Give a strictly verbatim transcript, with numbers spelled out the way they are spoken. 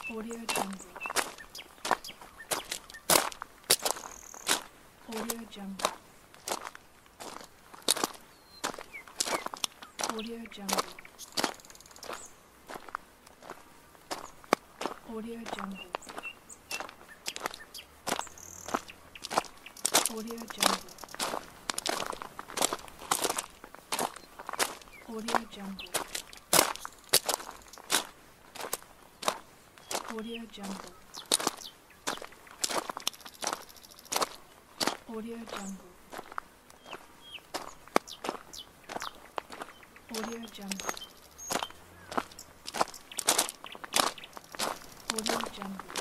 Audio Jungle. Audio Jungle. Audio Jungle. Audio Jungle. Audio Jungle. Audio Jungle. Audio Jungle. Audio Jungle. Audio Jungle. Audio Jungle.